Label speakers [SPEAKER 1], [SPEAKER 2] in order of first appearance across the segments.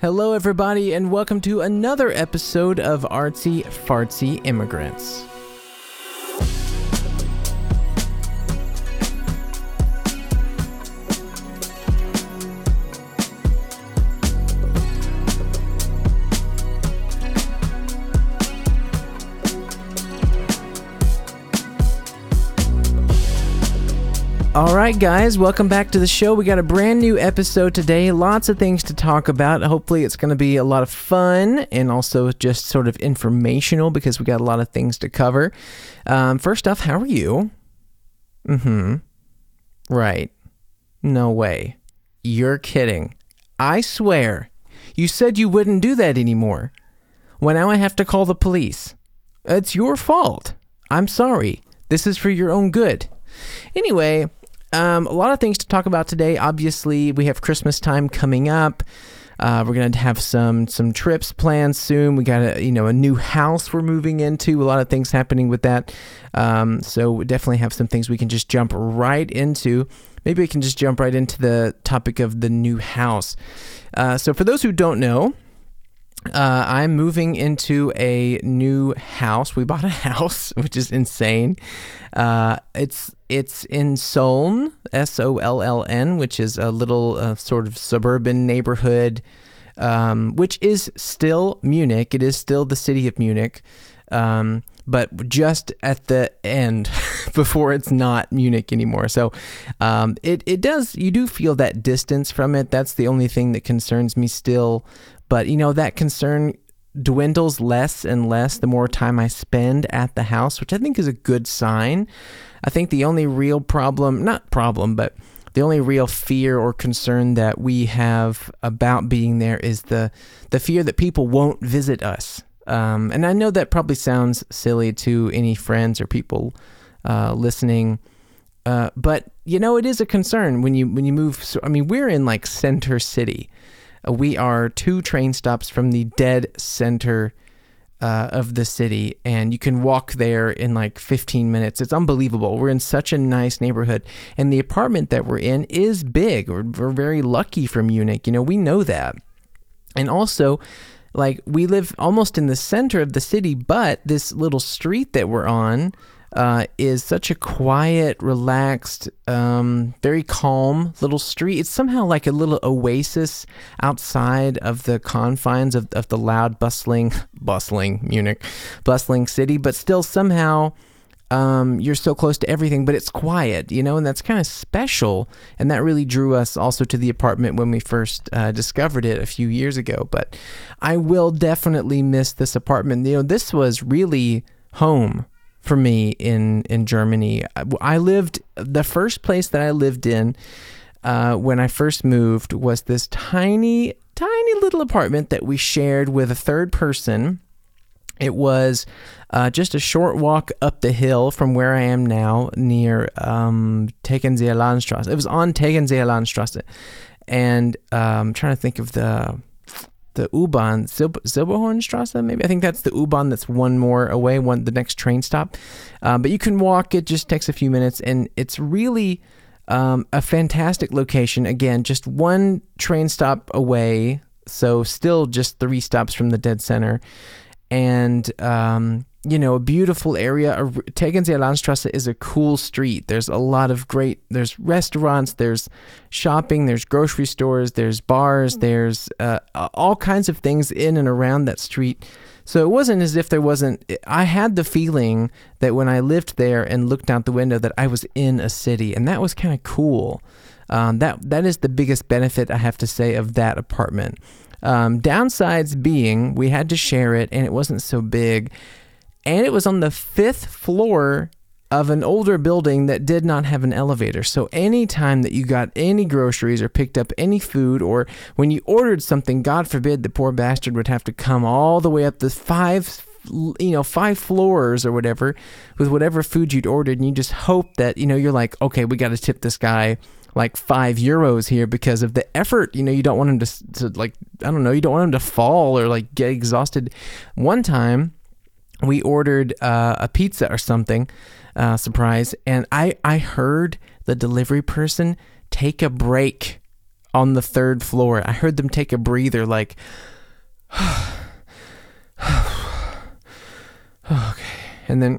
[SPEAKER 1] Hello, everybody, and welcome to another episode of Artsy Fartsy Immigrants. All right, guys, welcome back to the show. We got a brand new episode today. Lots of things to talk about. Hopefully, it's going to be a lot of fun and also just sort of informational because we got a lot of things to cover. First off, how are you? Right. No way. You're kidding. I swear. You said you wouldn't do that anymore. Well, now I have to call the police. It's your fault. I'm sorry. This is for your own good. Anyway, a lot of things to talk about today. Obviously, we have Christmas time coming up. We're going to have some trips planned soon. We got a new house we're moving into. A lot of things happening with that. So we definitely have some things we can just jump right into. Maybe we can just jump right into the topic of the new house. So for those who don't know, I'm moving into a new house. We bought a house, which is insane. It's in Soln, Solln, which is a little sort of suburban neighborhood, which is still Munich. It is still the city of Munich, but just at the end before it's not Munich anymore. So it does. You do feel that distance from it. That's the only thing that concerns me still. But, that concern dwindles less and less the more time I spend at the house, which I think is a good sign. I think the only real but the only real fear or concern that we have about being there is the fear that people won't visit us. And I know that probably sounds silly to any friends or people listening, but, it is a concern when you move. So, we're in like Center City. We are 2 train stops from the dead center of the city, and you can walk there in like 15 minutes. It's unbelievable. We're in such a nice neighborhood, and the apartment that we're in is big. We're very lucky for Munich. We know that. And also, like, we live almost in the center of the city, but this little street that we're on is such a quiet, relaxed, very calm little street. It's somehow like a little oasis outside of the confines of the loud, bustling city, but still somehow you're so close to everything, but it's quiet, and that's kind of special. And that really drew us also to the apartment when we first discovered it a few years ago. But I will definitely miss this apartment. This was really home for me in Germany. The first place that I lived in when I first moved was this tiny little apartment that we shared with a third person. It was just a short walk up the hill from where I am now, near Tegernseer Landstrasse. It was on Tegernseer Landstrasse. And I'm trying to think of the U-Bahn, Silberhornstrasse, maybe. I think that's the U-Bahn that's one more away, the next train stop. But you can walk. It just takes a few minutes, and it's really a fantastic location. Again, just one train stop away, so still just 3 stops from the dead center. And, a beautiful area. Tegernseer Landstrasse is a cool street. There's a lot of there's restaurants, there's shopping, there's grocery stores, there's bars, there's all kinds of things in and around that street. So it wasn't as if I had the feeling that when I lived there and looked out the window that I was in a city, and that was kind of cool. That is the biggest benefit, I have to say, of that apartment. Downsides being we had to share it, and it wasn't so big. And it was on the 5th floor of an older building that did not have an elevator. So anytime that you got any groceries or picked up any food, or when you ordered something, God forbid, the poor bastard would have to come all the way up the 5 floors or whatever with whatever food you'd ordered. And you just hope that, you're like, okay, we got to tip this guy like €5 here because of the effort. You don't want him to like, I don't know, you don't want him to fall or like get exhausted. One time, we ordered a pizza or something, surprise, and I heard the delivery person take a break on the third floor. I heard them take a breather like, okay. And then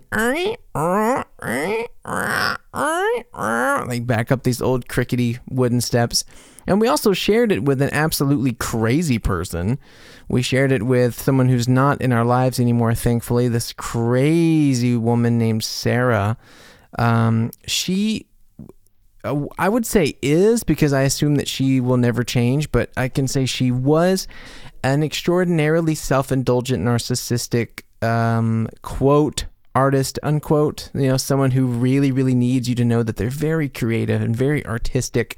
[SPEAKER 1] like back up these old crickety wooden steps. And we also shared it with an absolutely crazy person. We shared it with someone who's not in our lives anymore, thankfully. This crazy woman named Sarah. She, I would say is, because I assume that she will never change, but I can say she was an extraordinarily self-indulgent, narcissistic, quote, artist, unquote, someone who really, really needs you to know that they're very creative and very artistic.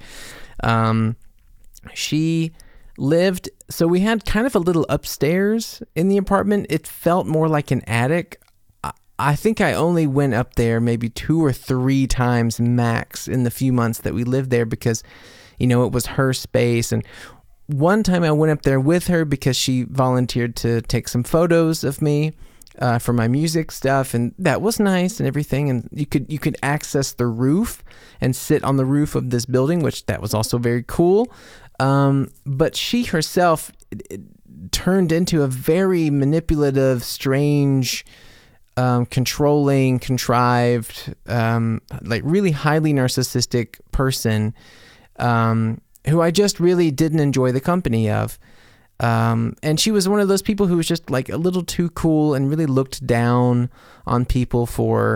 [SPEAKER 1] She lived, so we had kind of a little upstairs in the apartment. It felt more like an attic. I think I only went up there maybe 2 or 3 times max in the few months that we lived there because, it was her space. And one time I went up there with her because she volunteered to take some photos of me for my music stuff, and that was nice and everything. And you could access the roof and sit on the roof of this building, which that was also very cool. But she herself turned into a very manipulative, strange, controlling, contrived, like really highly narcissistic person, who I just really didn't enjoy the company of. And she was one of those people who was just like a little too cool and really looked down on people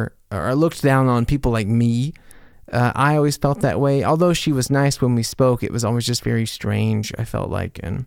[SPEAKER 1] like me. I always felt that way. Although she was nice when we spoke, it was always just very strange, I felt like. And,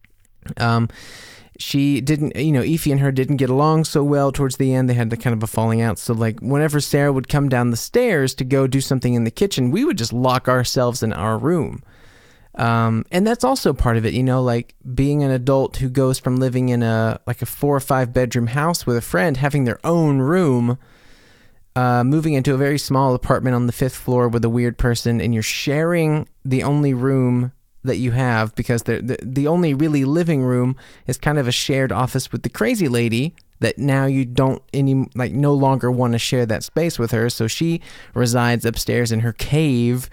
[SPEAKER 1] she didn't, Ify and her didn't get along so well towards the end. They had kind of a falling out. So like whenever Sarah would come down the stairs to go do something in the kitchen, we would just lock ourselves in our room. And that's also part of it, like being an adult who goes from living in a 4 or 5 bedroom house with a friend, having their own room, moving into a very small apartment on the 5th floor with a weird person, and you're sharing the only room that you have, because the only really living room is kind of a shared office with the crazy lady that now you don't no longer want to share that space with her. So she resides upstairs in her cave,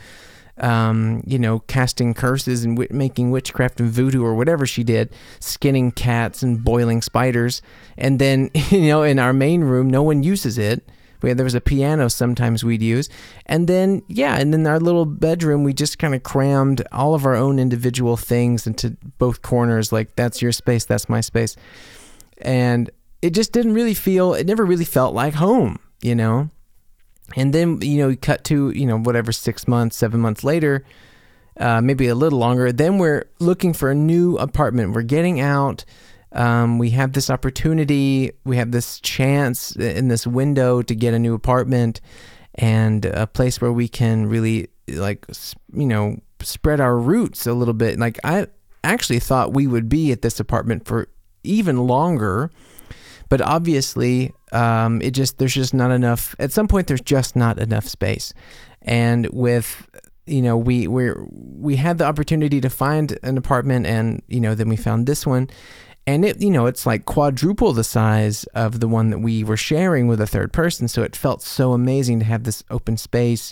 [SPEAKER 1] casting curses and making witchcraft and voodoo or whatever she did, skinning cats and boiling spiders. And then, in our main room, no one uses it. There was a piano sometimes we'd use. And then, in our little bedroom, we just kind of crammed all of our own individual things into both corners. Like, that's your space, that's my space. And it just it never really felt like home, And then, we cut to, 6 months, 7 months later, maybe a little longer. Then we're looking for a new apartment. We're getting out. We have this opportunity, we have this chance in this window to get a new apartment and a place where we can really spread our roots a little bit. Like, I actually thought we would be at this apartment for even longer, but obviously, there's just not enough. At some point, there's just not enough space. And with, we had the opportunity to find an apartment, and, then we found this one. And it's like quadruple the size of the one that we were sharing with a third person. So it felt so amazing to have this open space.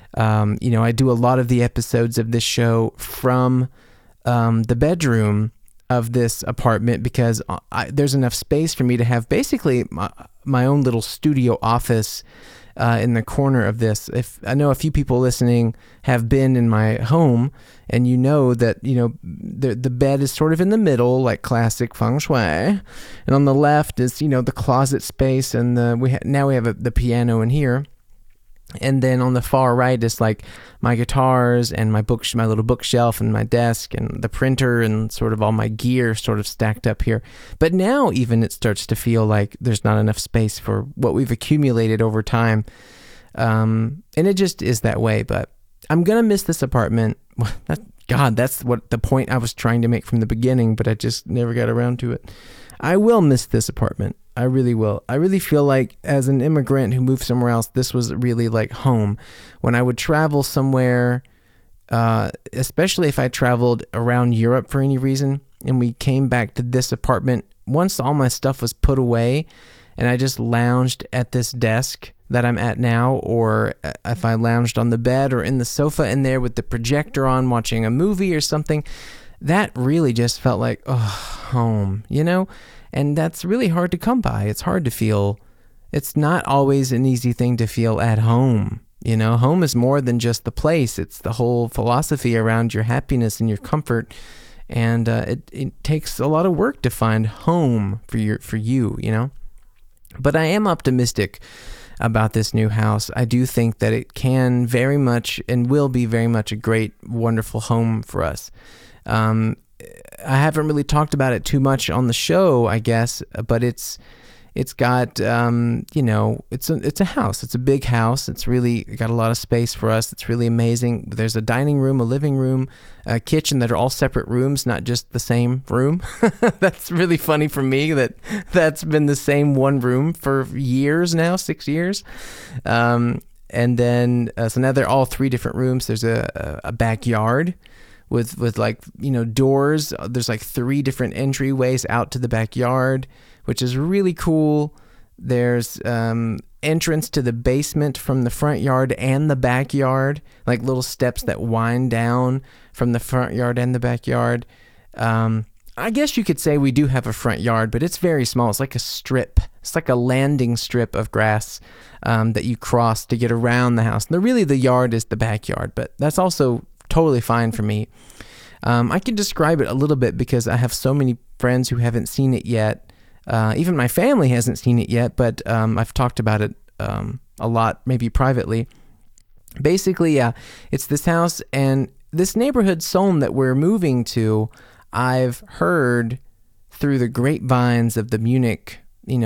[SPEAKER 1] I do a lot of the episodes of this show from the bedroom of this apartment because there's enough space for me to have basically my own little studio office in the corner of this. If I know a few people listening have been in my home, and that the bed is sort of in the middle, like classic feng shui, and on the left is the closet space, and we have the piano in here. And then on the far right is like my guitars and my little bookshelf and my desk and the printer and sort of all my gear sort of stacked up here. But now even it starts to feel like there's not enough space for what we've accumulated over time. And it just is that way. But I'm going to miss this apartment. That's what the point I was trying to make from the beginning, but I just never got around to it. I will miss this apartment. I really will. I really feel like as an immigrant who moved somewhere else, this was really like home. When I would travel somewhere, especially if I traveled around Europe for any reason, and we came back to this apartment, once all my stuff was put away and I just lounged at this desk that I'm at now, or if I lounged on the bed or in the sofa in there with the projector on watching a movie or something, that really just felt like, home, And that's really hard to come by. It's hard to feel. It's not always an easy thing to feel at home. Home is more than just the place. It's the whole philosophy around your happiness and your comfort. And it takes a lot of work to find home for you. But I am optimistic about this new house. I do think that it can very much and will be very much a great, wonderful home for us. I haven't really talked about it too much on the show, I guess, but it's got, it's a house. It's a big house. It's really got a lot of space for us. It's really amazing. There's a dining room, a living room, a kitchen that are all separate rooms, not just the same room. That's really funny for me that's been the same one room for years now, 6 years. And then, so now they're all 3 different rooms. There's a backyard with doors. There's 3 different entryways out to the backyard, which is really cool. There's entrance to the basement from the front yard and the backyard, little steps that wind down from the front yard and the backyard. I guess you could say we do have a front yard, but it's very small. It's like a strip. It's like a landing strip of grass that you cross to get around the house. Really, the yard is the backyard, but that's also totally fine for me. I can describe it a little bit because I have so many friends who haven't seen it yet. Even my family hasn't seen it yet, but I've talked about it a lot, maybe privately. Basically, yeah, it's this house and this neighborhood Solm that we're moving to. I've heard through the grapevines of the Munich,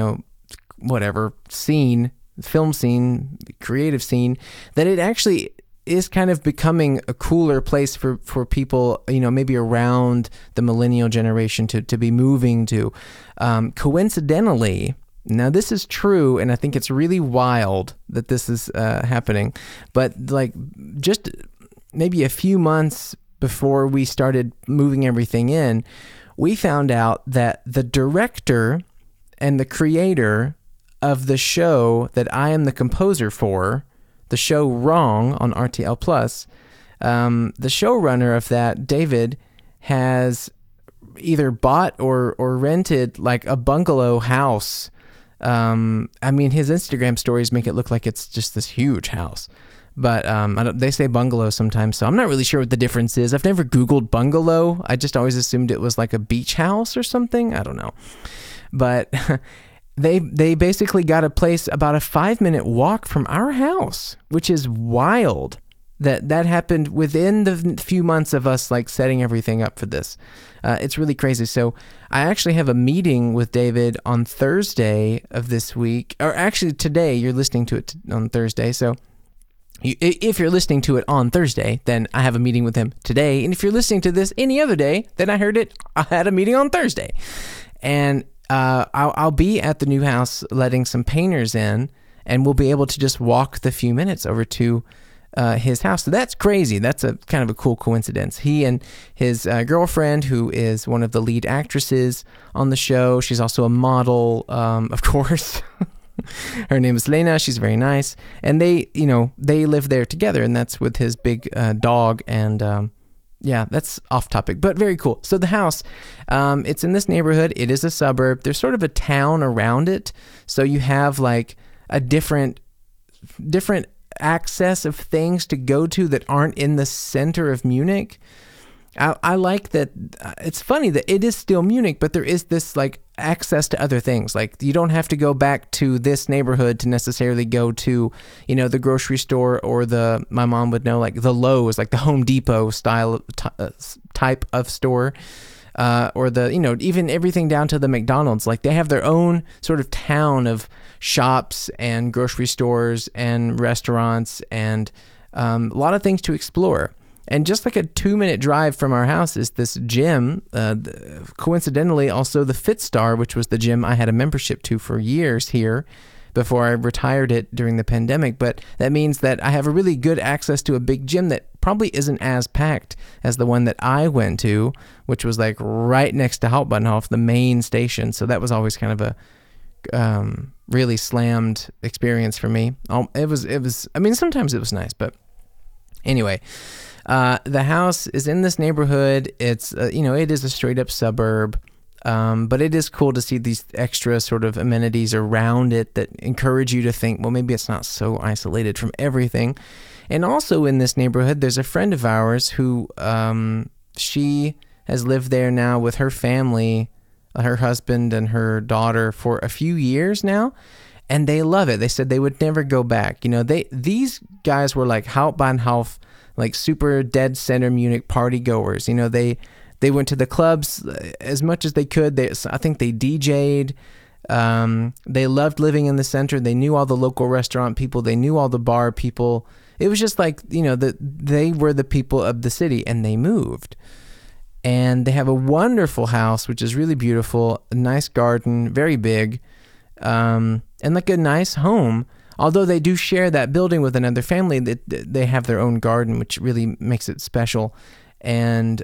[SPEAKER 1] scene, film scene, creative scene, that it actually is kind of becoming a cooler place for people, maybe around the millennial generation to be moving to. Coincidentally, now this is true, and I think it's really wild that this is happening, but just maybe a few months before we started moving everything in, we found out that the director and the creator of the show that I am the composer for, the show Wrong on RTL Plus, the showrunner of that, David, has either bought or rented a bungalow house. His Instagram stories make it look like it's just this huge house, but they say bungalow sometimes, so I'm not really sure what the difference is. I've never Googled bungalow. I just always assumed it was like a beach house or something. I don't know, but They basically got a place about a 5-minute walk from our house, which is wild that happened within the few months of us setting everything up for this. It's really crazy. So I actually have a meeting with David on Thursday of this week, or actually today. You're listening to it on Thursday. So if you're listening to it on Thursday, then I have a meeting with him today. And if you're listening to this any other day, then I had a meeting on Thursday. And I'll be at the new house letting some painters in, and we'll be able to just walk the few minutes over to his house. So that's crazy. That's a kind of a cool coincidence. He and his girlfriend, who is one of the lead actresses on the show, she's also a model, of course. Her name is Lena. She's very nice. And they live there together, and that's with his big dog. And yeah, that's off topic, but very cool. So the house, it's in this neighborhood. It is a suburb. There's sort of a town around it. So you have a different access of things to go to that aren't in the center of Munich. I like that. It's funny that it is still Munich, but there is this access to other things. You don't have to go back to this neighborhood to necessarily go to, the grocery store or my mom would know, the Lowe's, the Home Depot style type of store, or even everything down to the McDonald's. They have their own sort of town of shops and grocery stores and restaurants and a lot of things to explore. And just a 2-minute drive from our house is this gym, coincidentally also the FitStar, which was the gym I had a membership to for years here before I retired it during the pandemic. But that means that I have a really good access to a big gym that probably isn't as packed as the one that I went to, which was right next to Hauptbahnhof, the main station. So that was always kind of really slammed experience for me. It was. I mean, sometimes it was nice, but anyway, the house is in this neighborhood. It's it is a straight up suburb, but it is cool to see these extra sort of amenities around it that encourage you to think, well, maybe it's not so isolated from everything. And also in this neighborhood, there's a friend of ours who she has lived there now with her family, her husband and her daughter, for a few years now, and they love it. They said they would never go back. These guys were like Hauptbahnhof, like super dead center Munich party goers. They went to the clubs as much as they could. I think they DJ'd. They loved living in the center. They knew all the local restaurant people. They knew all the bar people. It was just like, they were the people of the city, and they moved. And they have a wonderful house, which is really beautiful, a nice garden, very big, and like a nice home. Although they do share that building with another family, they have their own garden, which really makes it special. And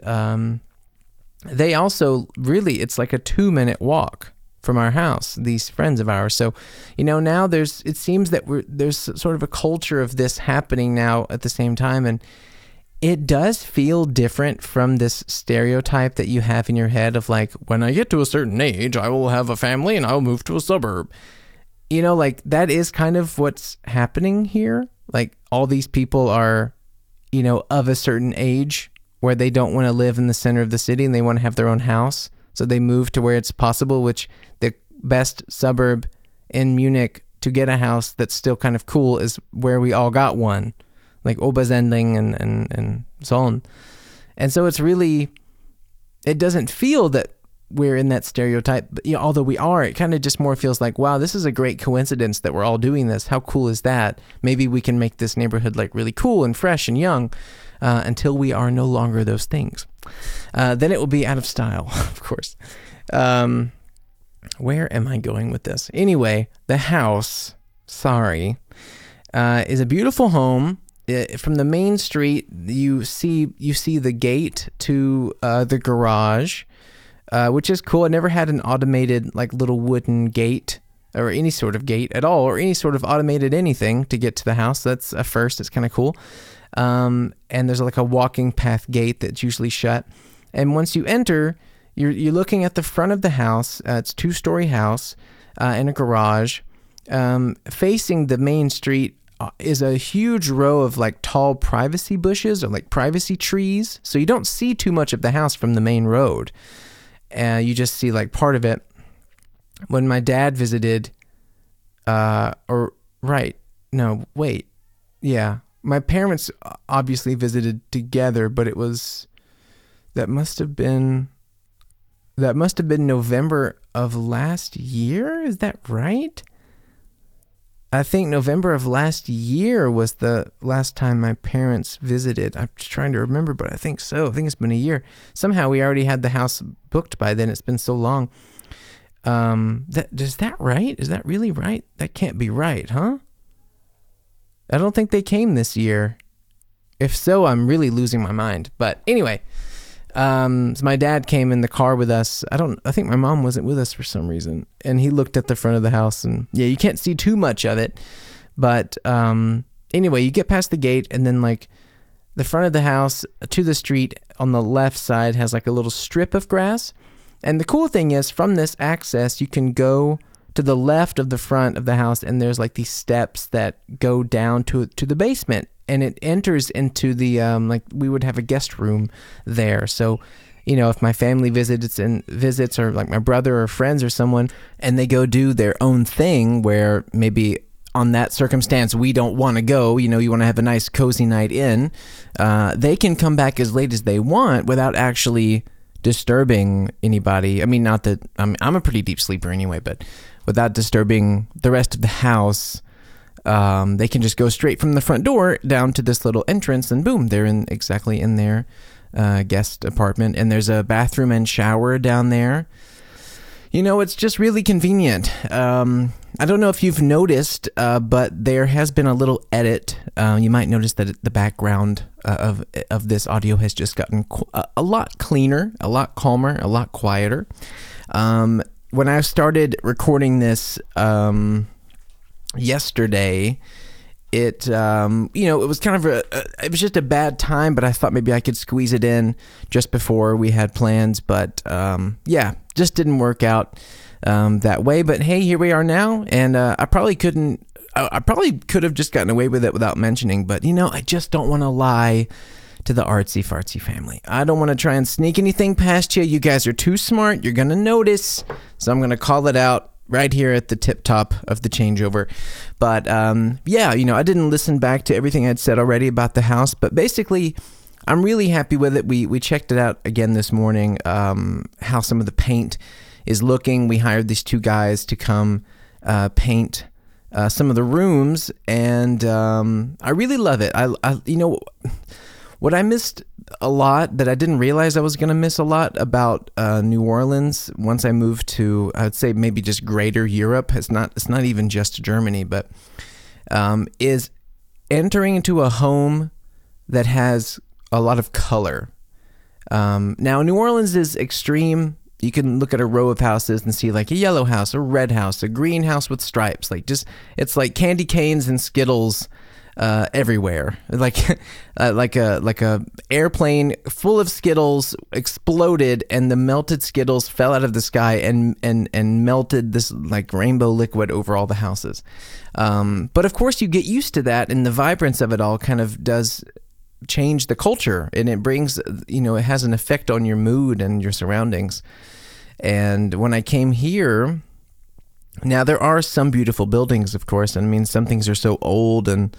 [SPEAKER 1] they also it's like a 2-minute walk from our house, these friends of ours. So, now it seems that there's sort of a culture of this happening now at the same time. And it does feel different from this stereotype that you have in your head of like, when I get to a certain age, I will have a family and I'll move to a suburb. Like that is kind of what's happening here. Like all these people are, of a certain age where they don't want to live in the center of the city and they want to have their own house. So they move to where it's possible, which the best suburb in Munich to get a house that's still kind of cool is where we all got one, like Obersendling and so on. And so it's really, it doesn't feel that we're in that stereotype, but although we are, it kind of just more feels like, wow, this is a great coincidence that we're all doing this. How cool is that? Maybe we can make this neighborhood like really cool and fresh and young until we are no longer those things. Then it will be out of style, of course. Where am I going with this? Anyway, the house, is a beautiful home. From the main street, you see the gate to the garage, which is cool. I never had an automated like little wooden gate or any sort of gate at all, or any sort of automated anything to get to the house. That's a first. It's kind of cool. And there's like a walking path gate that's usually shut. And once you enter, you're looking at the front of the house. It's a 2-story house and a garage. Facing the main street is a huge row of like tall privacy bushes or like privacy trees. So you don't see too much of the house from the main road. You just see like part of it. When my dad visited, my parents obviously visited together, but that must have been November of last year. Is that right? I think November of last year was the last time my parents visited. I'm just trying to remember, but I think so. I think it's been a year. Somehow we already had the house booked by then. It's been so long. Is that right? Is that really right? That can't be right, huh? I don't think they came this year. If so, I'm really losing my mind. But anyway, so my dad came in the car with us. I think my mom wasn't with us for some reason. And he looked at the front of the house and you can't see too much of it. But anyway, you get past the gate and then like the front of the house to the street on the left side has like a little strip of grass. And the cool thing is from this access, you can go to the left of the front of the house and there's like these steps that go down to the basement. And it enters into the, like we would have a guest room there. So, if my family visits or like my brother or friends or someone, and they go do their own thing where maybe on that circumstance we don't want to go, you want to have a nice cozy night in, they can come back as late as they want without actually disturbing anybody. I mean, not that I'm a pretty deep sleeper anyway, but without disturbing the rest of the house. They can just go straight from the front door down to this little entrance and boom, they're exactly in their guest apartment. And there's a bathroom and shower down there. It's just really convenient. I don't know if you've noticed, but there has been a little edit. You might notice that the background of this audio has just gotten a lot cleaner, a lot calmer, a lot quieter. when I started recording this yesterday, it it was kind of it was just a bad time, but I thought maybe I could squeeze it in just before we had plans, but just didn't work out that way. But hey, here we are now, and I probably could have just gotten away with it without mentioning, but I just don't want to lie to the artsy fartsy family. I don't want to try and sneak anything past you. You guys are too smart. You're going to notice. So I'm going to call it out right here at the tip top of the changeover. But I didn't listen back to everything I'd said already about the house, but basically I'm really happy with it. We checked it out again this morning, how some of the paint is looking. We hired these two guys to come paint some of the rooms, and I really love it. What I missed a lot that I didn't realize I was going to miss a lot about New Orleans once I moved to, I would say maybe just greater Europe. It's not even just Germany, but is entering into a home that has a lot of color. Now, New Orleans is extreme. You can look at a row of houses and see like a yellow house, a red house, a green house with stripes. It's like candy canes and Skittles everywhere, like a airplane full of Skittles exploded, and the melted Skittles fell out of the sky and melted this like rainbow liquid over all the houses. But of course, you get used to that, and the vibrance of it all kind of does change the culture, and it brings it has an effect on your mood and your surroundings. And when I came here, now there are some beautiful buildings, of course, and I mean some things are so old, and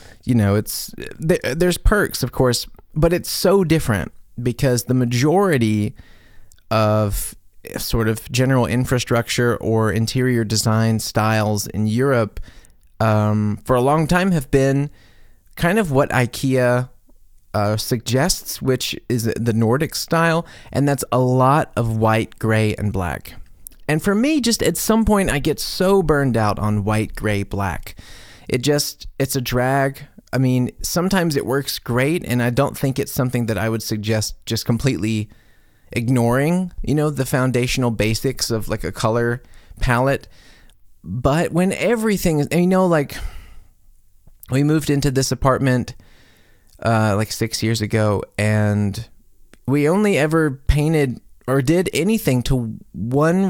[SPEAKER 1] there's perks, of course, but it's so different because the majority of sort of general infrastructure or interior design styles in Europe for a long time have been kind of what IKEA suggests, which is the Nordic style, and that's a lot of white, gray, and black. And for me, just at some point, I get so burned out on white, gray, black. It's a drag. I mean, sometimes it works great, and I don't think it's something that I would suggest just completely ignoring, the foundational basics of like a color palette. But when everything is, like we moved into this apartment like 6 years ago, and we only ever painted or did anything to one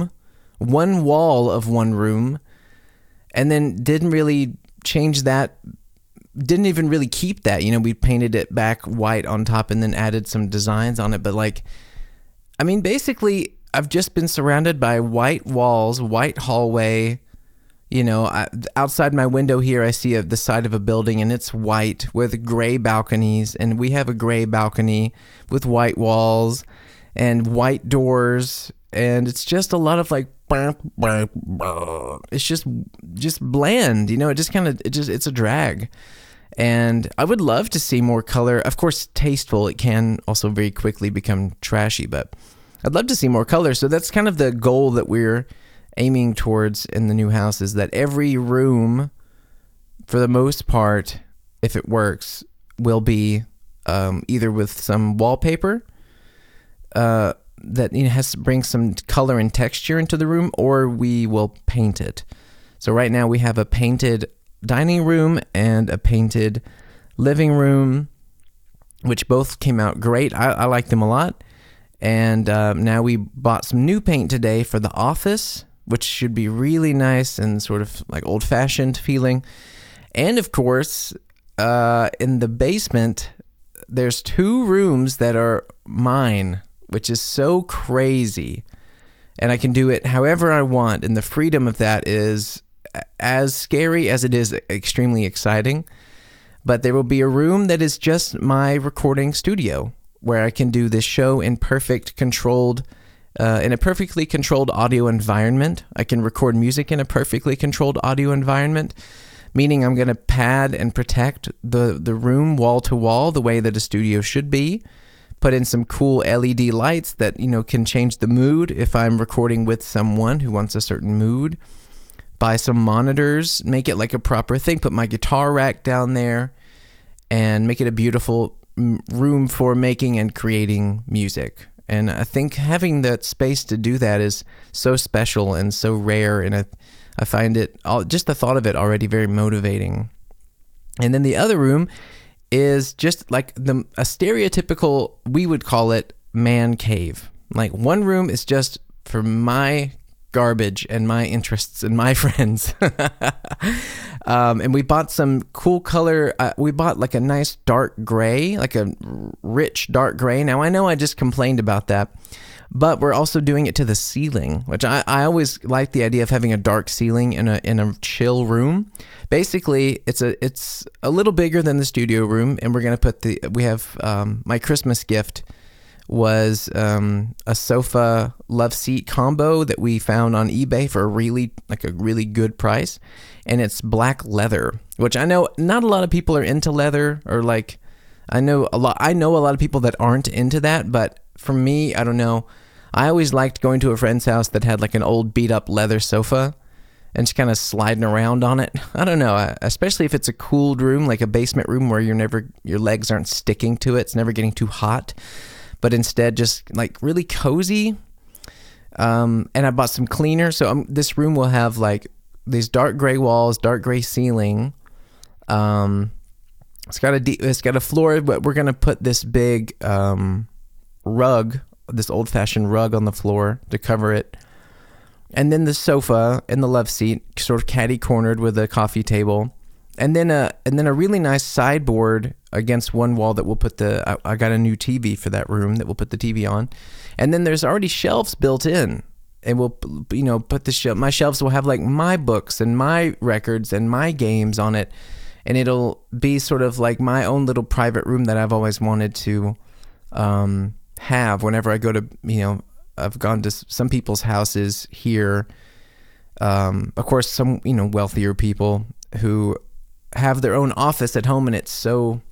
[SPEAKER 1] wall of one room, and then didn't really change that, didn't even really keep that. We painted it back white on top and then added some designs on it. But basically, I've just been surrounded by white walls, white hallway. Outside my window here, I see the side of a building, and it's white with gray balconies, and we have a gray balcony with white walls and white doors, and it's just a lot of like, it's just bland, it just kind of, it's a drag. And I would love to see more color. Of course, tasteful, it can also very quickly become trashy, but I'd love to see more color. So that's kind of the goal that we're aiming towards in the new house, is that every room, for the most part, if it works, will be either with some wallpaper that has to bring some color and texture into the room, or we will paint it. So right now we have a painted dining room and a painted living room, which both came out great. I like them a lot. And now we bought some new paint today for the office, which should be really nice and sort of like old-fashioned feeling. And of course, in the basement, there's 2 rooms that are mine, which is so crazy. And I can do it however I want, and the freedom of that is as scary as it is extremely exciting. But there will be a room that is just my recording studio, where I can do this show in in a perfectly controlled audio environment. I can record music in a perfectly controlled audio environment, meaning I'm going to pad and protect the room wall to wall the way that a studio should be. Put in some cool LED lights that, can change the mood if I'm recording with someone who wants a certain mood. Buy some monitors, make it like a proper thing. Put my guitar rack down there and make it a beautiful room for making and creating music. And I think having that space to do that is so special and so rare, and I find it, just the thought of it already, very motivating. And then the other room is just like a stereotypical, we would call it man cave. Like one room is just for my garbage and my interests and my friends. And we bought some cool color. We bought like a nice dark gray, like a rich dark gray. Now I know I just complained about that, but we're also doing it to the ceiling, which I always like the idea of having a dark ceiling in a chill room. Basically, it's a little bigger than the studio room, and we're gonna put we have my Christmas gift was a sofa love seat combo that we found on eBay for a really good price, and it's black leather, which I know not a lot of people are into leather, or like I know a lot of people that aren't into that, but for me, I don't know. I always liked going to a friend's house that had like an old beat up leather sofa and just kind of sliding around on it. I don't know, especially if it's a cooled room, like a basement room where your legs aren't sticking to it. It's never getting too hot, but instead just like really cozy. And I bought some cleaner. So this room will have like these dark gray walls, dark gray ceiling. It's got a floor, but we're going to put this big rug, this old fashioned rug on the floor to cover it. And then the sofa and the love seat sort of catty cornered with a coffee table. And then a really nice sideboard against one wall that we'll put I got a new TV for that room that we'll put the TV on. And then there's already shelves built in, and we'll, put my shelves will have like my books and my records and my games on it. And it'll be sort of like my own little private room that I've always wanted to have whenever I go to, I've gone to some people's houses here. Of course, some, wealthier people who have their own office at home, and it's so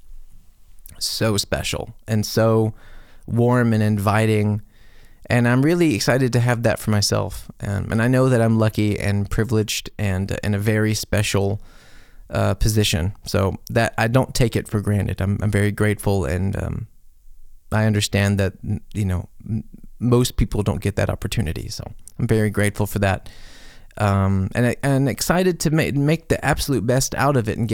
[SPEAKER 1] special and so warm and inviting. And I'm really excited to have that for myself. And I know that I'm lucky and privileged and in a very special position. So that I don't take it for granted. I'm very grateful, and I understand that, most people don't get that opportunity. So I'm very grateful for that. And excited to make the absolute best out of it and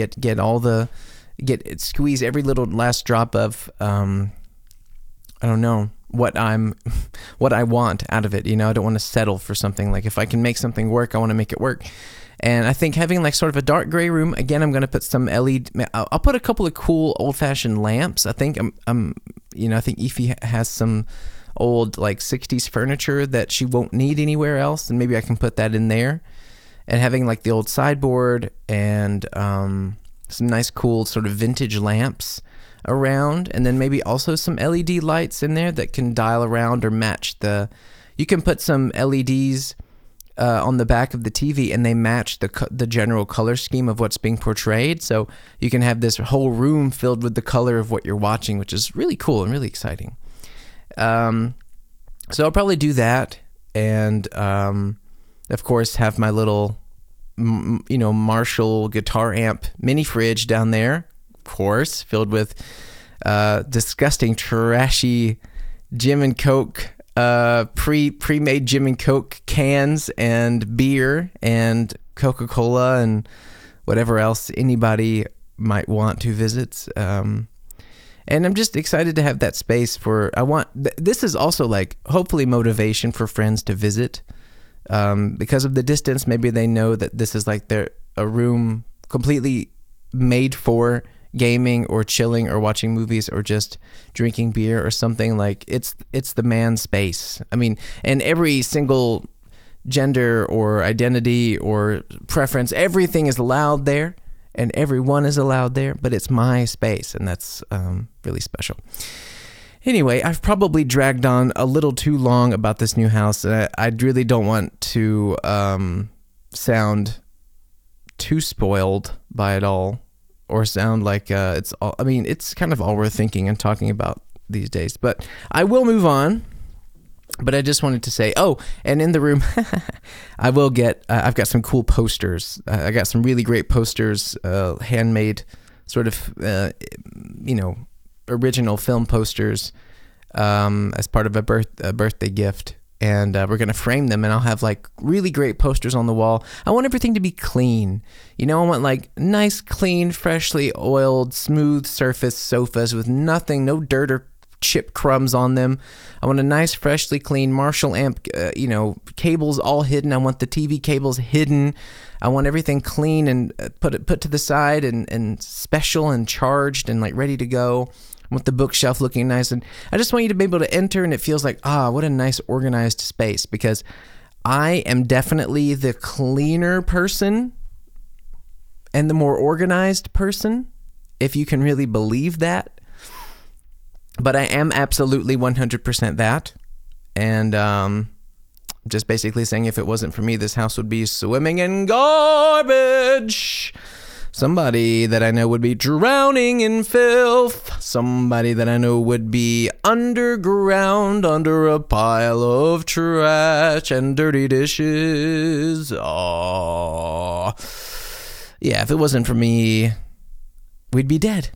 [SPEAKER 1] squeeze every little last drop of, I don't know, what I want out of it. I don't want to settle for something. Like if I can make something work, I want to make it work. And I think having like sort of a dark gray room, again, I'm going to put some LED, I'll put a couple of cool old fashioned lamps. I think I think Ify has some old like 60s furniture that she won't need anywhere else, and maybe I can put that in there. And having like the old sideboard and some nice cool sort of vintage lamps around, and then maybe also some LED lights in there that can dial around or match you can put some LEDs on the back of the TV, and they match the general color scheme of what's being portrayed. So you can have this whole room filled with the color of what you're watching, which is really cool and really exciting. So I'll probably do that, and of course have my little Marshall guitar amp mini fridge down there, of course, filled with disgusting trashy Jim and Coke pre-made Jim and Coke cans, and beer and Coca-Cola and whatever else anybody might want to visit. And I'm just excited to have that space this is also like hopefully motivation for friends to visit. Because of the distance, maybe they know that this is like a room completely made for gaming or chilling or watching movies or just drinking beer or something. Like it's the man space. I mean, and every single gender or identity or preference, everything is allowed there, and everyone is allowed there, but it's my space, and that's really special. Anyway, I've probably dragged on a little too long about this new house, and I really don't want to sound too spoiled by it all, or sound like it's all. I mean, it's kind of all we're thinking and talking about these days. But I will move on. But I just wanted to say, and in the room, I will get. I've got some cool posters. I got some really great posters, handmade, sort of, original film posters as part of a birthday gift. And we're going to frame them, and I'll have like really great posters on the wall. I want everything to be clean. I want like nice, clean, freshly oiled, smooth surface sofas with nothing, no dirt or chip crumbs on them. I want a nice, freshly clean Marshall amp, cables all hidden. I want the TV cables hidden. I want everything clean and put to the side and special and charged and like ready to go. I want the bookshelf looking nice, and I just want you to be able to enter and it feels like, what a nice organized space, because I am definitely the cleaner person and the more organized person, if you can really believe that. But I am absolutely 100% that, and just basically saying if it wasn't for me, this house would be swimming in garbage. Somebody that I know would be drowning in filth. Somebody that I know would be underground under a pile of trash and dirty dishes. Oh, yeah, if it wasn't for me, we'd be dead.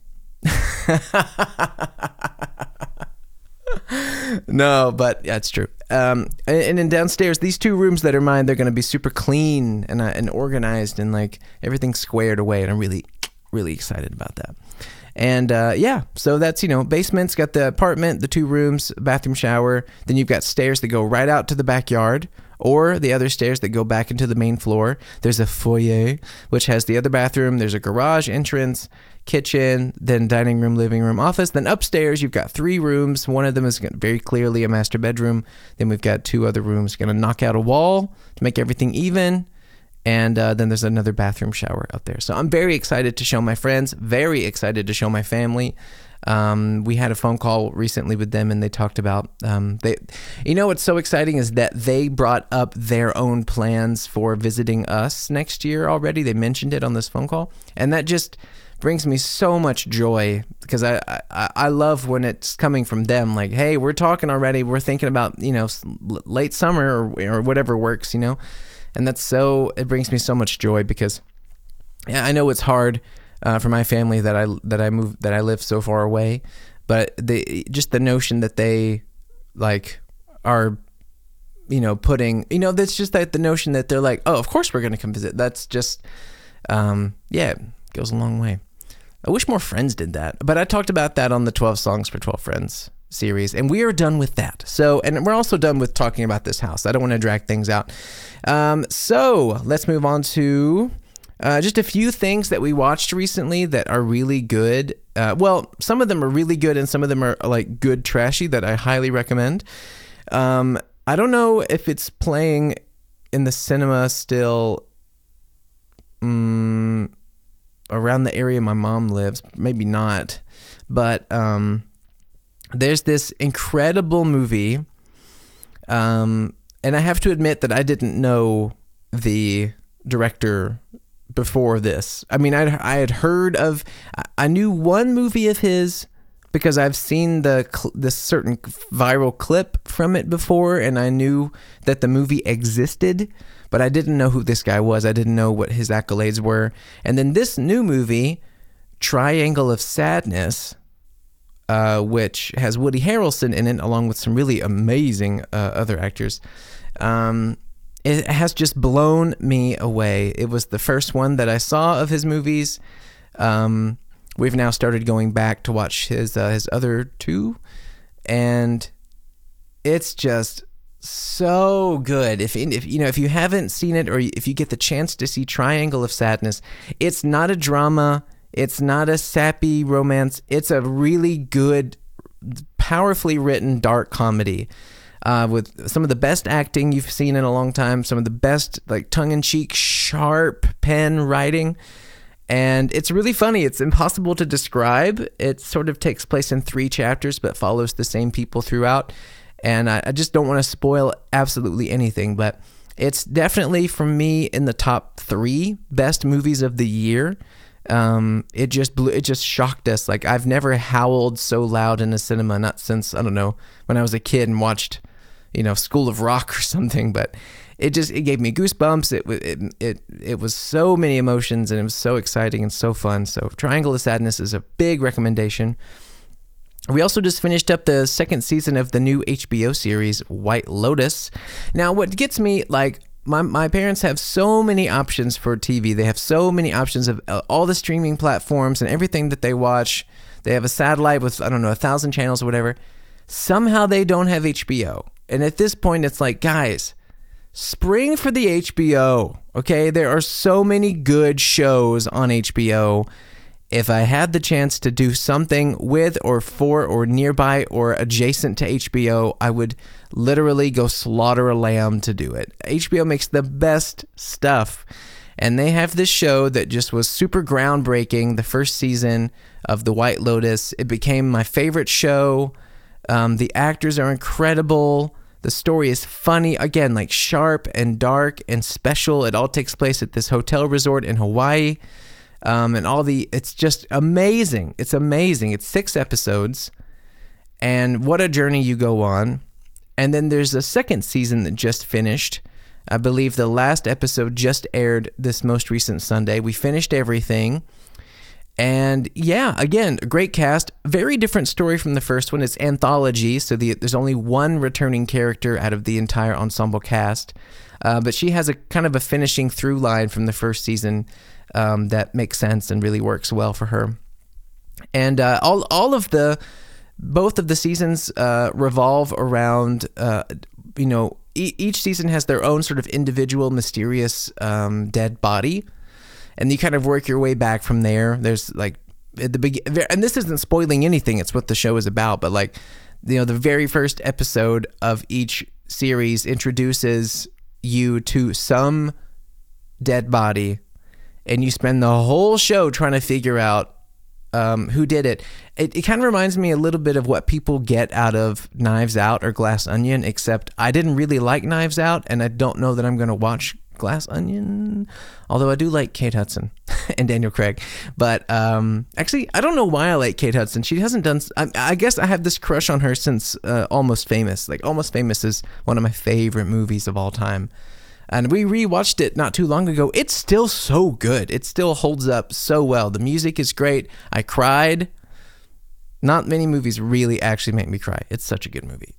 [SPEAKER 1] No, but yeah, it's true. And then downstairs, these 2 rooms that are mine, they're going to be super clean and organized and like everything squared away. And I'm really, really excited about that. And so that's, basement's got the apartment, the 2 rooms, bathroom, shower. Then you've got stairs that go right out to the backyard, or the other stairs that go back into the main floor. There's a foyer, which has the other bathroom. There's a garage entrance, kitchen, then dining room, living room, office. Then upstairs, you've got 3 rooms. One of them is very clearly a master bedroom. Then we've got 2 other rooms. Going to knock out a wall to make everything even. And then there's another bathroom, shower out there. So I'm very excited to show my friends, very excited to show my family. We had a phone call recently with them, and they talked about, what's so exciting is that they brought up their own plans for visiting us next year already. They mentioned it on this phone call, and that just brings me so much joy, because I love when it's coming from them, like, hey, we're talking already, we're thinking about, late summer or whatever works, and it brings me so much joy, because I know it's hard for my family that I live so far away, but just the notion that they like are, putting, that's just that the notion that they're like, oh, of course we're going to come visit. That's just, it goes a long way. I wish more friends did that, but I talked about that on the 12 Songs for 12 Friends series, and we are done with that. So, and we're also done with talking about this house. I don't want to drag things out. So let's move on to just a few things that we watched recently that are really good. Well, some of them are really good, and some of them are like good trashy that I highly recommend. I don't know if it's playing in the cinema still around the area my mom lives. Maybe not. But there's this incredible movie. And I have to admit that I didn't know the director before this. I mean, I had heard of, I knew one movie of his because I've seen this certain viral clip from it before, and I knew that the movie existed, but I didn't know who this guy was. I didn't know what his accolades were. And then this new movie, Triangle of Sadness, which has Woody Harrelson in it, along with some really amazing other actors, it has just blown me away. It was the first one that I saw of his movies. We've now started going back to watch his other 2, and it's just so good. If you haven't seen it, or if you get the chance to see Triangle of Sadness, it's not a drama, it's not a sappy romance, it's a really good, powerfully written dark comedy with some of the best acting you've seen in a long time, some of the best like tongue-in-cheek, sharp pen writing. And it's really funny. It's impossible to describe. It sort of takes place in 3 chapters, but follows the same people throughout. And I just don't want to spoil absolutely anything, but it's definitely, for me, in the top 3 best movies of the year. It just shocked us. Like, I've never howled so loud in a cinema, not since, I don't know, when I was a kid and watched, School of Rock or something, but it gave me goosebumps. It was so many emotions, and it was so exciting and so fun. So Triangle of Sadness is a big recommendation. We also just finished up the second season of the new HBO series, White Lotus. Now, what gets me, like, my parents have so many options for TV. They have so many options of all the streaming platforms and everything that they watch. They have a satellite with, 1,000 channels or whatever. Somehow they don't have HBO. And at this point, it's like, guys, spring for the HBO, okay? There are so many good shows on HBO. If I had the chance to do something with or for or nearby or adjacent to HBO, I would literally go slaughter a lamb to do it. HBO makes the best stuff. And they have this show that just was super groundbreaking, the first season of The White Lotus. It became my favorite show. The actors are incredible. The story is funny, again, like sharp and dark and special. It all takes place at this hotel resort in Hawaii. It's just amazing. It's amazing. It's 6 episodes, and what a journey you go on. And then there's a second season that just finished. I believe the last episode just aired this most recent Sunday. We finished everything. And yeah, again, a great cast. Very different story from the first one. It's anthology, so there's only one returning character out of the entire ensemble cast. But she has a kind of a finishing through line from the first season that makes sense and really works well for her. And both of the seasons revolve around, each season has their own sort of individual mysterious dead body. And you kind of work your way back from there. There's like at the beginning, and this isn't spoiling anything. It's what the show is about. But like, the very first episode of each series introduces you to some dead body, and you spend the whole show trying to figure out who did it. It kind of reminds me a little bit of what people get out of Knives Out or Glass Onion, except I didn't really like Knives Out, and I don't know that I'm going to watch Glass Onion, although I do like Kate Hudson and Daniel Craig. But actually, I don't know why I like Kate Hudson. She hasn't done, I guess I have this crush on her since Almost Famous. Like, Almost Famous is one of my favorite movies of all time. And we rewatched it not too long ago. It's still so good. It still holds up so well. The music is great. I cried. Not many movies really actually make me cry. It's such a good movie.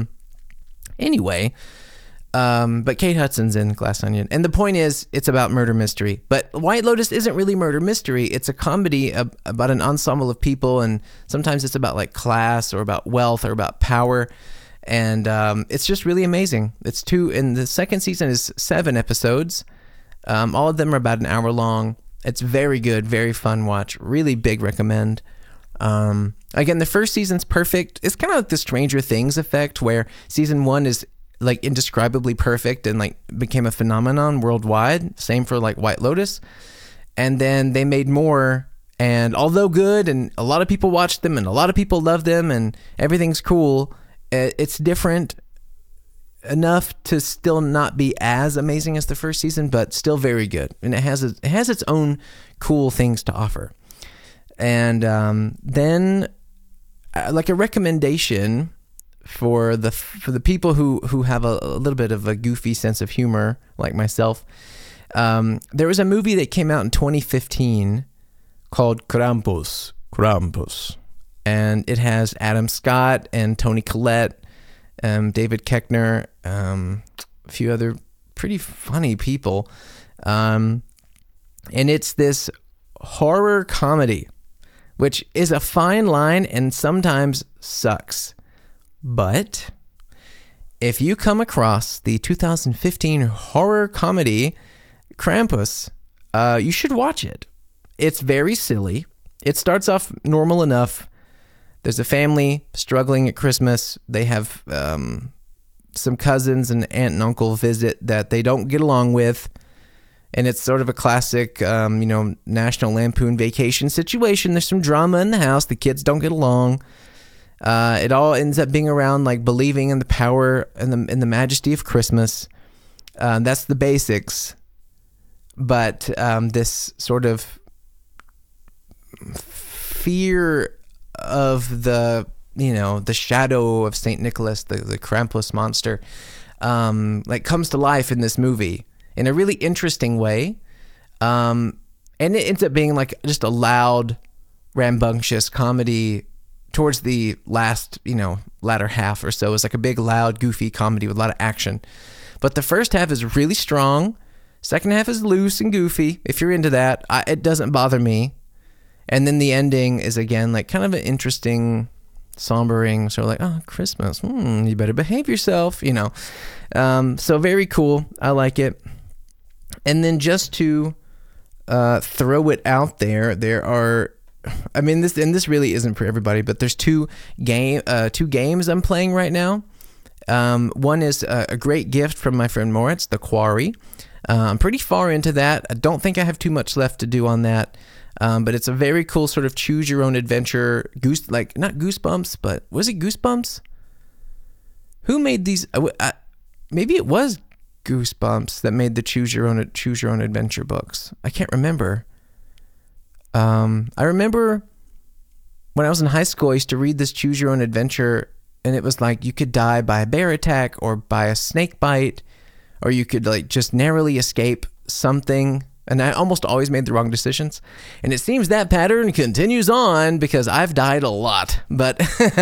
[SPEAKER 1] Anyway, but Kate Hudson's in Glass Onion. And the point is, it's about murder mystery. But White Lotus isn't really murder mystery. It's a comedy about an ensemble of people, and sometimes it's about like class or about wealth or about power. And it's just really amazing. And the second season is 7 episodes. All of them are about an hour long. It's very good, very fun watch. Really big recommend. Again, the first season's perfect. It's kind of like the Stranger Things effect, where season 1 is like indescribably perfect and like became a phenomenon worldwide. Same for like White Lotus. And then they made more, and although good, and a lot of people watched them, and a lot of people love them, and everything's cool, it's different enough to still not be as amazing as the first season, but still very good. And it has its own cool things to offer. And then like a recommendation for the people who have a little bit of a goofy sense of humor, like myself, there was a movie that came out in 2015 called Krampus. And it has Adam Scott and Toni Collette, David Koechner, a few other pretty funny people. And it's this horror comedy, which is a fine line and sometimes sucks. But if you come across the 2015 horror comedy Krampus, you should watch it. It's very silly. It starts off normal enough. There's a family struggling at Christmas. They have some cousins and aunt and uncle visit that they don't get along with. And it's sort of a classic, National Lampoon Vacation situation. There's some drama in the house. The kids don't get along. It all ends up being around like believing in the power and the majesty of Christmas. That's the basics. But this sort of fear of the shadow of Saint Nicholas, the Krampus monster, like comes to life in this movie in a really interesting way. And it ends up being like just a loud, rambunctious comedy towards the last, latter half or so is like a big, loud, goofy comedy with a lot of action. But the first half is really strong. Second half is loose and goofy. If you're into that, it doesn't bother me. And then the ending is, again, like kind of an interesting, sombering, sort of like, oh, Christmas, you better behave yourself, So very cool. I like it. And then just to throw it out there are, this really isn't for everybody, but there's two games I'm playing right now. One is a great gift from my friend Moritz, The Quarry. I'm pretty far into that. I don't think I have too much left to do on that. But it's a very cool sort of choose your own adventure, not Goosebumps, but was it Goosebumps? Who made these? Maybe it was Goosebumps that made the choose your own adventure books. I can't remember. I remember when I was in high school, I used to read this choose your own adventure, and it was like you could die by a bear attack or by a snake bite, or you could like just narrowly escape something. And I almost always made the wrong decisions. And it seems that pattern continues on because I've died a lot. But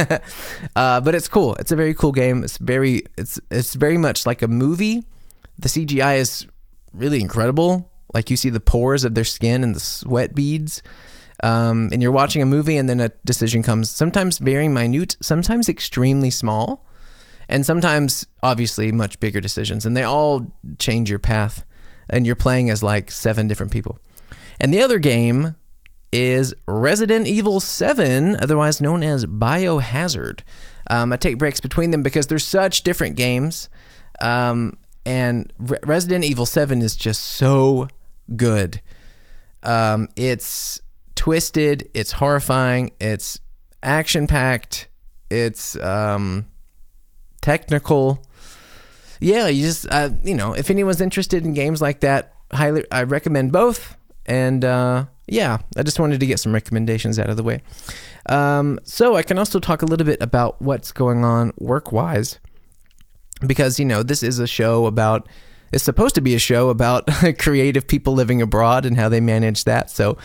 [SPEAKER 1] but it's cool. It's a very cool game. It's very much like a movie. The CGI is really incredible. Like you see the pores of their skin and the sweat beads. And you're watching a movie and then a decision comes, sometimes very minute, sometimes extremely small, and sometimes obviously much bigger decisions. And they all change your path. And you're playing as like 7 different people. And the other game is Resident Evil 7, otherwise known as Biohazard. I take breaks between them because they're such different games. And Resident Evil 7 is just so good. It's twisted, it's horrifying, it's action-packed, it's technical. Yeah, you just, if anyone's interested in games like that, I recommend both. And I just wanted to get some recommendations out of the way. So I can also talk a little bit about what's going on work-wise. Because, this is it's supposed to be a show about creative people living abroad and how they manage that. So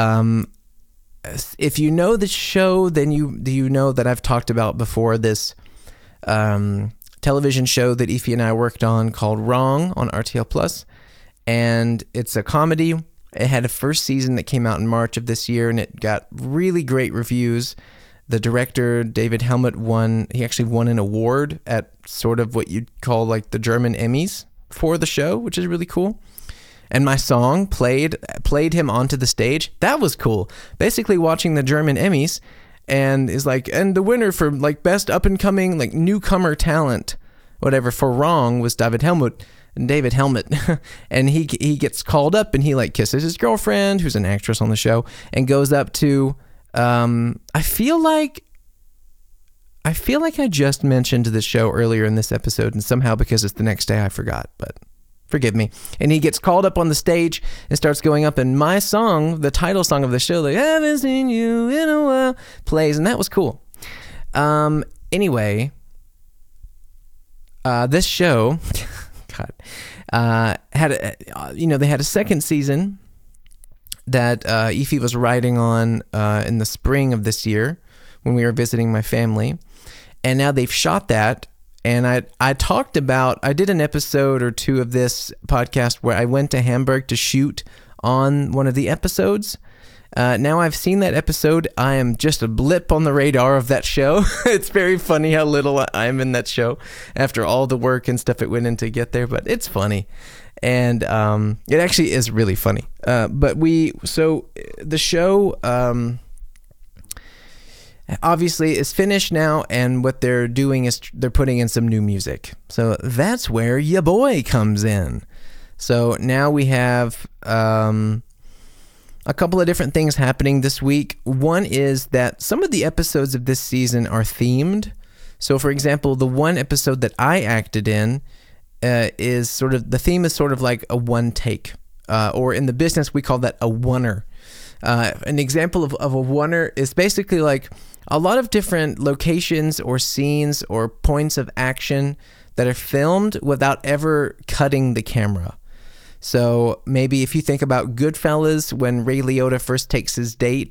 [SPEAKER 1] if you know the show, then you know that I've talked about before this television show that Ify and I worked on called Wrong on RTL Plus, and it's a comedy. It had a first season that came out in March of this year, and it got really great reviews. The director, David Helmut, he actually won an award at sort of what you'd call like the German Emmys for the show, which is really cool. And my song played him onto the stage. That was cool. Basically watching the German Emmys, and is like, and the winner for like best up and coming like newcomer talent, whatever, for Wrong was David Helmut, and he gets called up and he like kisses his girlfriend, who's an actress on the show, and goes up to, I feel like I just mentioned this show earlier in this episode, and somehow because it's the next day I forgot, but forgive me. And he gets called up on the stage and starts going up, and my song, the title song of the show, like, haven't seen you in a while, plays, and that was cool. Anyway, this show, God, they had a second season that Ify was writing on in the spring of this year when we were visiting my family, and now they've shot that. And I did an episode or two of this podcast where I went to Hamburg to shoot on one of the episodes. Now I've seen that episode. I am just a blip on the radar of that show. It's very funny how little I am in that show after all the work and stuff it went in to get there, but it's funny. And it actually is really funny. But the show obviously is finished now, and what they're doing is they're putting in some new music. So that's where ya boy comes in. So now we have a couple of different things happening this week. One is that some of the episodes of this season are themed. So for example, the one episode that I acted in is sort of, the theme is sort of like a one take, or in the business we call that a oneer. An example of a oneer is basically like a lot of different locations or scenes or points of action that are filmed without ever cutting the camera. So maybe if you think about Goodfellas, when Ray Liotta first takes his date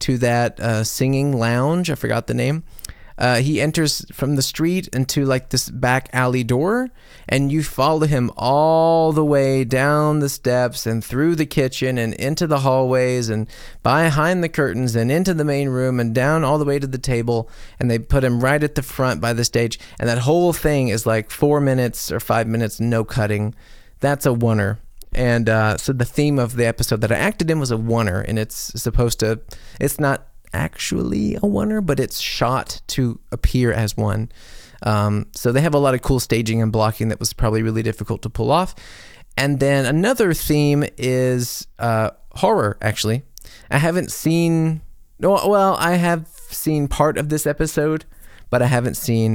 [SPEAKER 1] to that singing lounge. I forgot the name. He enters from the street into like this back alley door, and you follow him all the way down the steps and through the kitchen and into the hallways and behind the curtains and into the main room and down all the way to the table, and they put him right at the front by the stage, and that whole thing is like 4 minutes or 5 minutes, no cutting. That's a oneer. And so the theme of the episode that I acted in was a oneer, and it's not actually a oneer, but it's shot to appear as one. So they have a lot of cool staging and blocking that was probably really difficult to pull off. And then another theme is horror, actually. I have seen part of this episode, but I haven't seen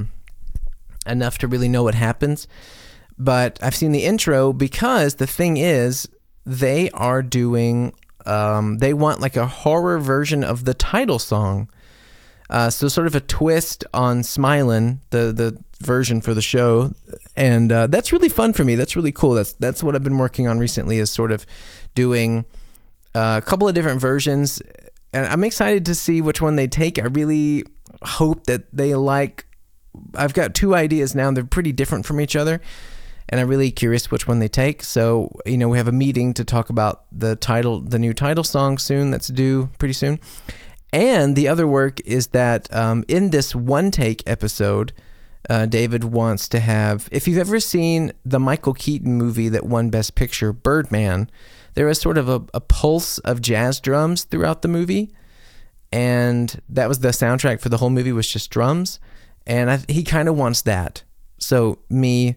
[SPEAKER 1] enough to really know what happens. But I've seen the intro because the thing is, they are doing... they want like a horror version of the title song. So sort of a twist on Smilin', the version for the show. And that's really fun for me. That's really cool. That's what I've been working on recently, is sort of doing a couple of different versions. And I'm excited to see which one they take. I really hope that they like... I've got 2 ideas now, and they're pretty different from each other. And I'm really curious which one they take. So, we have a meeting to talk about the new title song soon. That's due pretty soon. And the other work is that in this one take episode, David wants to have... If you've ever seen the Michael Keaton movie that won Best Picture, Birdman, there is sort of a pulse of jazz drums throughout the movie. And that was the soundtrack for the whole movie, was just drums. And he kind of wants that. So me...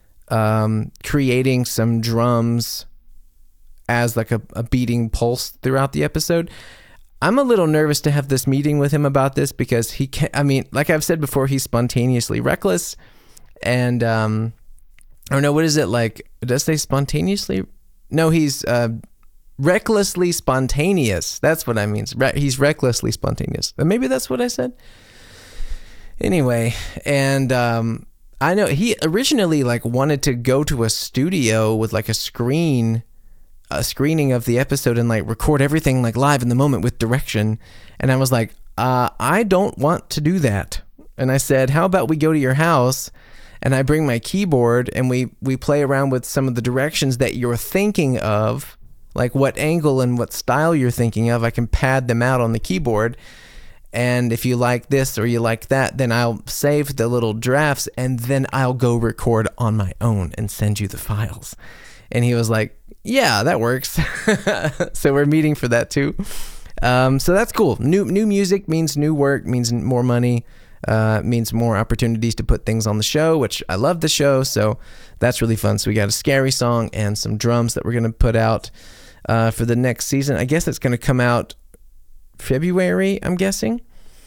[SPEAKER 1] creating some drums as like a beating pulse throughout the episode. I'm a little nervous to have this meeting with him about this because he can't... like I've said before, he's spontaneously reckless, and or no, what is it like? Does they spontaneously? No, he's recklessly spontaneous. That's what I mean. He's recklessly spontaneous. Maybe that's what I said. Anyway, and I know he originally like wanted to go to a studio with like a screening of the episode and like record everything like live in the moment with direction. And I was like, I don't want to do that. And I said, how about we go to your house and I bring my keyboard and we play around with some of the directions that you're thinking of, like what angle and what style you're thinking of. I can pad them out on the keyboard. And if you like this or you like that, then I'll save the little drafts and then I'll go record on my own and send you the files. And he was like, yeah, that works. So we're meeting for that too. So that's cool. New music means new work, means more money, means more opportunities to put things on the show, which I love the show. So that's really fun. So we got a scary song and some drums that we're going to put out for the next season. I guess it's going to come out February, I'm guessing.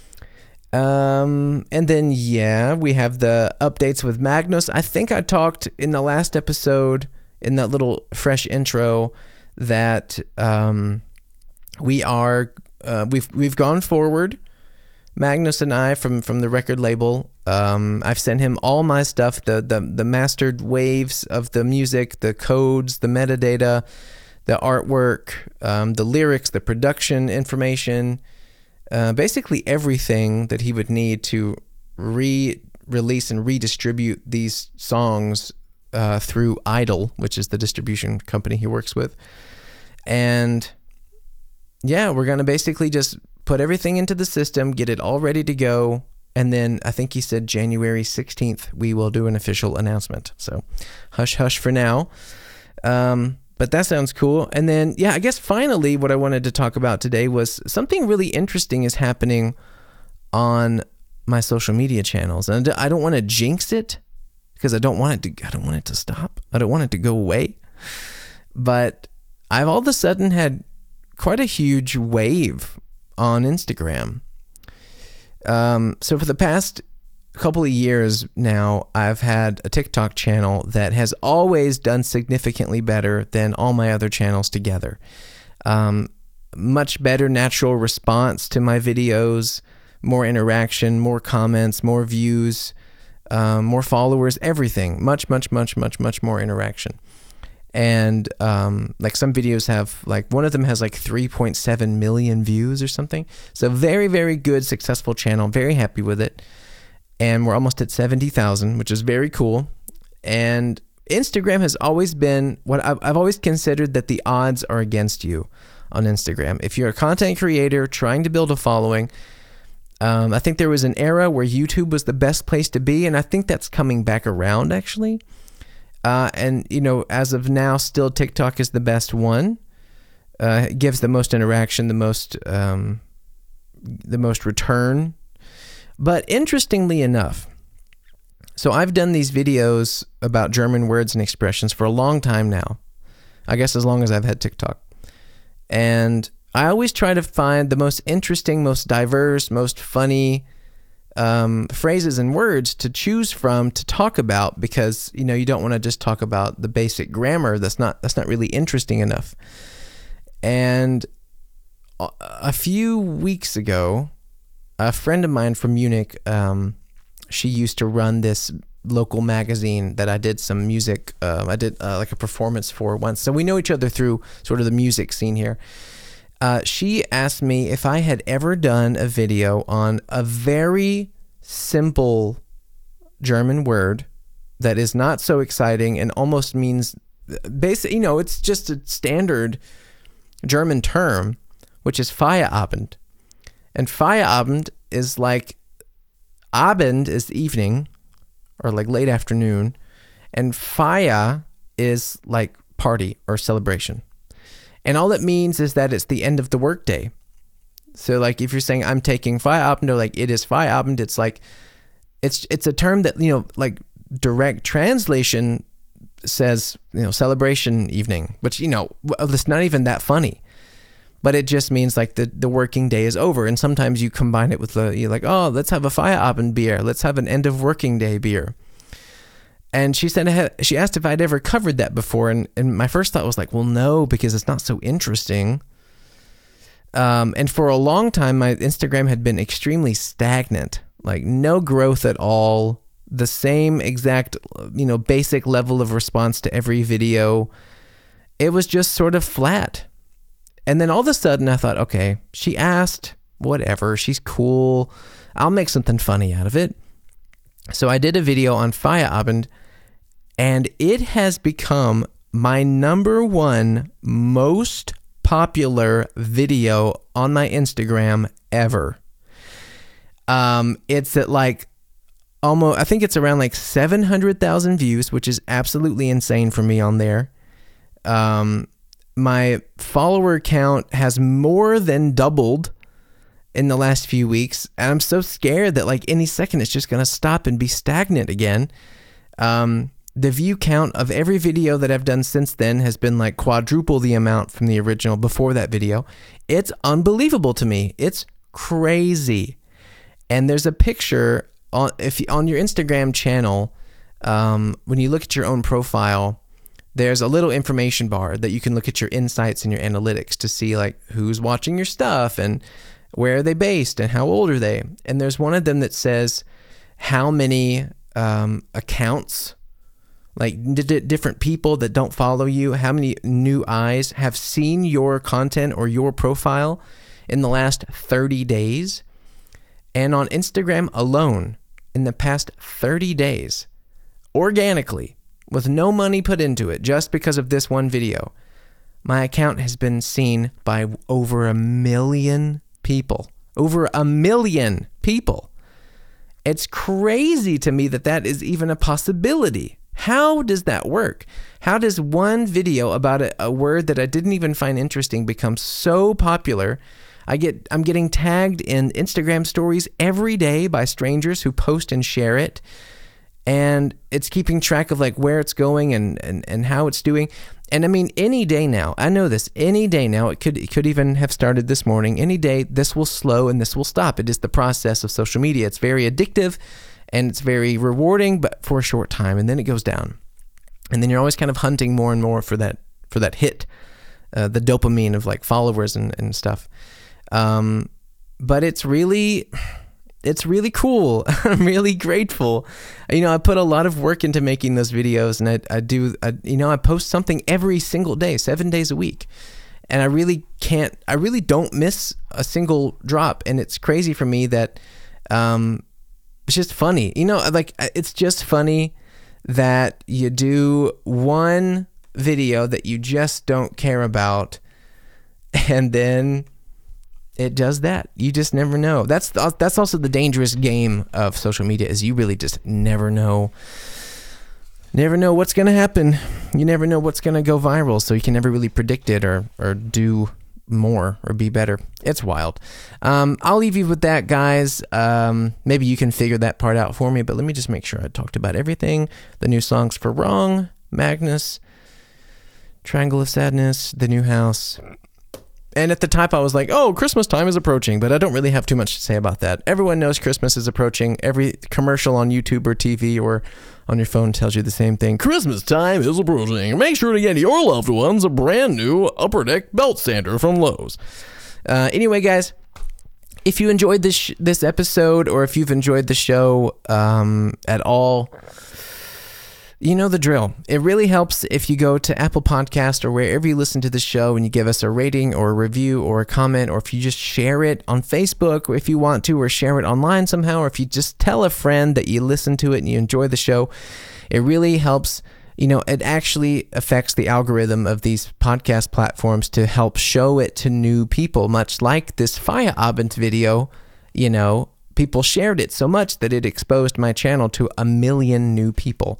[SPEAKER 1] And then, we have the updates with Magnus. I think I talked in the last episode, in that little fresh intro, that we've gone forward, Magnus and I, from the record label. I've sent him all my stuff, the mastered waves of the music, the codes, the metadata, the artwork, the lyrics, the production information, basically everything that he would need to re-release and redistribute these songs through Idol, which is the distribution company he works with. And we're going to basically just put everything into the system, get it all ready to go, and then I think he said January 16th we will do an official announcement. So hush hush for now. But that sounds cool. And then, I guess finally what I wanted to talk about today was something really interesting is happening on my social media channels. And I don't want to jinx it because I don't want it to stop. I don't want it to go away. But I've all of a sudden had quite a huge wave on Instagram. So for the past couple of years now, I've had a TikTok channel that has always done significantly better than all my other channels together. Much better natural response to my videos, more interaction, more comments, more views, more followers, everything. Much more interaction. And like some videos have, like one of them has like 3.7 million views or something. So very, very good, successful channel. Very happy with it. And we're almost at 70,000, which is very cool. And Instagram has always been what I've always considered that the odds are against you on Instagram. If you're a content creator trying to build a following, I think there was an era where YouTube was the best place to be, and I think that's coming back around actually. And you know, as of now, still TikTok is the best one. It gives the most interaction, the most return. But interestingly enough, so I've done these videos about German words and expressions for a long time now. I guess as long as I've had TikTok. And I always try to find the most interesting, most diverse, most funny phrases and words to choose from to talk about, because you know you don't want to just talk about the basic grammar. That's not really interesting enough. And a few weeks ago, a friend of mine from Munich, she used to run this local magazine that I did some music. I did like a performance for once, so we know each other through sort of the music scene here. She asked me if I had ever done a video on a very simple German word that is not so exciting and almost means basic, you know, it's just a standard German term, which is Feierabend. And Feierabend is like, Abend is evening or like late afternoon, and Feier is like party or celebration. And all it means is that it's the end of the workday. So like if you're saying I'm taking Feierabend, or like it is Feierabend, it's like it's a term that, you know, like direct translation says, you know, celebration evening, which, you know, it's not even that funny. But it just means like the working day is over. And sometimes you combine it with you're like, oh, let's have a Feierabend beer. Let's have an end of working day beer. And she said, she asked if I'd ever covered that before. And my first thought was like, well, no, because it's not so interesting. And for a long time, my Instagram had been extremely stagnant, like no growth at all. The same exact, you know, basic level of response to every video. It was just sort of flat. And then all of a sudden I thought, okay, she asked, whatever, she's cool. I'll make something funny out of it. So I did a video on Feierabend, and it has become my #1 most popular video on my Instagram ever. It's at like almost, I think it's around like 700,000 views, which is absolutely insane for me on there. My follower count has more than doubled in the last few weeks, and I'm so scared that like any second it's just going to stop and be stagnant again. The view count of every video that I've done since then has been like quadruple the amount from the original before that video. It's unbelievable to me. It's crazy. And there's a picture on your Instagram channel, when you look at your own profile, there's a little information bar that you can look at your insights and your analytics to see like who's watching your stuff and where are they based and how old are they. And there's one of them that says how many accounts, like different people that don't follow you, how many new eyes have seen your content or your profile in the last 30 days. And on Instagram alone, in the past 30 days, organically, with no money put into it, just because of this one video, my account has been seen by over 1 million people. Over 1 million people. It's crazy to me that that is even a possibility. How does that work? How does one video about a word that I didn't even find interesting become so popular? I'm getting tagged in Instagram stories every day by strangers who post and share it. And it's keeping track of like where it's going and how it's doing. And I mean, any day now, I know this, any day now, it could even have started this morning. Any day, this will slow and this will stop. It is the process of social media. It's very addictive and it's very rewarding, but for a short time, and then it goes down. And then you're always kind of hunting more and more for that hit, the dopamine of like followers and stuff. But it's really, it's really cool. I'm really grateful. I put a lot of work into making those videos, and I post something every single day, 7 days a week. And I really don't miss a single drop. And it's crazy for me that it's just funny. It's just funny that you do one video that you just don't care about, and then it does that. You just never know. That's also the dangerous game of social media, is you really just never know what's going to happen. You never know what's going to go viral, so you can never really predict it or do more or be better. It's wild. I'll leave you with that, guys. Maybe you can figure that part out for me, but let me just make sure I talked about everything. The new songs for Wrong, Magnus, Triangle of Sadness, The New House. And at the time I was like, oh, Christmas time is approaching, but I don't really have too much to say about that. Everyone knows Christmas is approaching. Every commercial on YouTube or TV or on your phone tells you the same thing. Christmas time is approaching. Make sure to get your loved ones a brand new Upper Deck belt sander from Lowe's. Anyway, guys, if you enjoyed this episode, or if you've enjoyed the show at all, you know the drill. It really helps if you go to Apple Podcast or wherever you listen to the show and you give us a rating or a review or a comment, or if you just share it on Facebook if you want to, or share it online somehow, or if you just tell a friend that you listen to it and you enjoy the show. It really helps. It actually affects the algorithm of these podcast platforms to help show it to new people, much like this Feierabend video. People shared it so much that it exposed my channel to 1 million new people.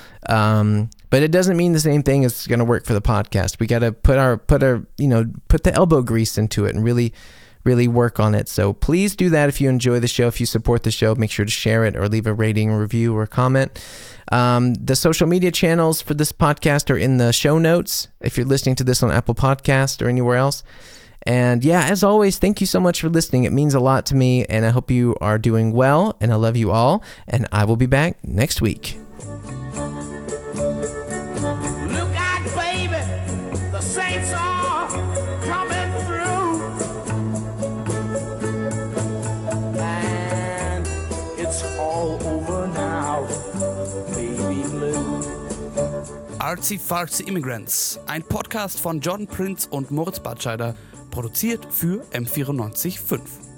[SPEAKER 1] But it doesn't mean the same thing as it's going to work for the podcast. We got to put the elbow grease into it and really, really work on it. So please do that if you enjoy the show. If you support the show, make sure to share it or leave a rating, a review, or a comment. The social media channels for this podcast are in the show notes if you're listening to this on Apple Podcast or anywhere else. And yeah, as always, thank you so much for listening. It means a lot to me, and I hope you are doing well, and I love you all, and I will be back next week.
[SPEAKER 2] Saints are coming through, and it's all over now, baby blue.
[SPEAKER 3] Artsy Fartsy Immigrants, ein Podcast von Jordan Prince und Moritz Batscheider, produziert für M94.5.